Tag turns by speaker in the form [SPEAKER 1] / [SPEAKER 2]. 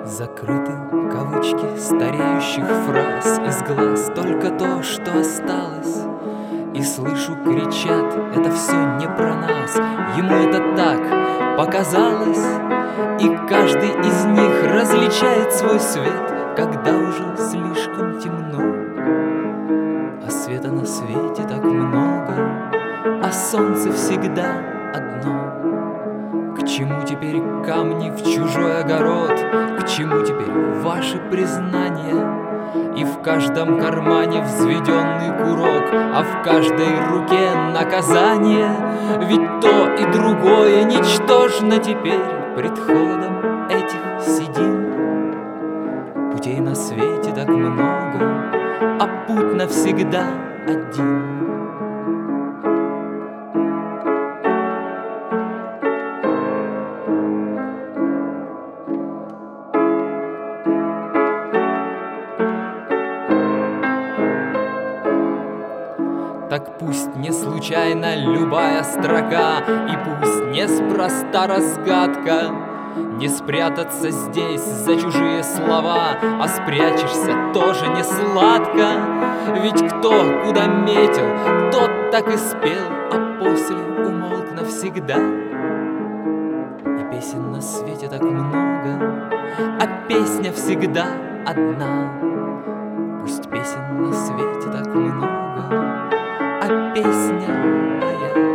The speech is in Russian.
[SPEAKER 1] Закрыты кавычки стареющих фраз, из глаз только то, что осталось. И слышу, кричат, это все не про нас, ему это так показалось. И каждый из них различает свой свет, когда уже слишком темно. А света на свете так много, а солнце всегда одно. К чему теперь камни в чужой огород? К чему теперь ваши признания? И в каждом кармане взведенный курок, а в каждой руке наказание. Ведь то и другое ничтожно теперь пред холодом этих седин. Путей на свете так много, а путь навсегда один. Так пусть не случайно любая строка, и пусть неспроста разгадка. Не спрятаться здесь за чужие слова, а спрячешься тоже не сладко. Ведь кто куда метил, тот так и спел, а после умолк навсегда. И песен на свете так много, а песня всегда одна. Пусть песен на свете так много, а песня моя